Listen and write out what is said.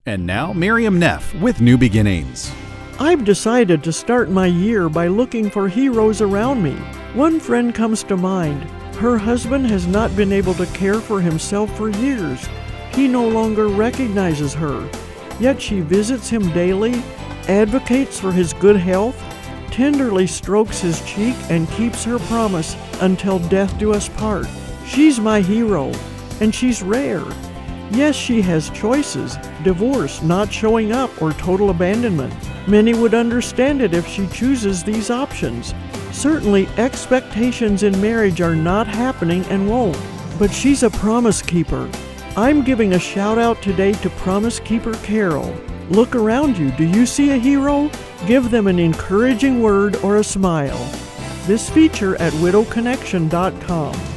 And now, Miriam Neff with New Beginnings. I've decided to start my year by looking for heroes around me. One friend comes to mind. Her husband has not been able to care for himself for years. He no longer recognizes her. Yet she visits him daily, advocates for his good health, tenderly strokes his cheek, and keeps her promise until death do us part. She's my hero, and she's rare. Yes, she has choices: divorce, not showing up, or total abandonment. Many would understand it if she chooses these options. Certainly, expectations in marriage are not happening and won't, but she's a promise keeper. I'm giving a shout out today to Promise Keeper Carol. Look around you. Do you see a hero? Give them an encouraging word or a smile. This feature at widowconnection.com.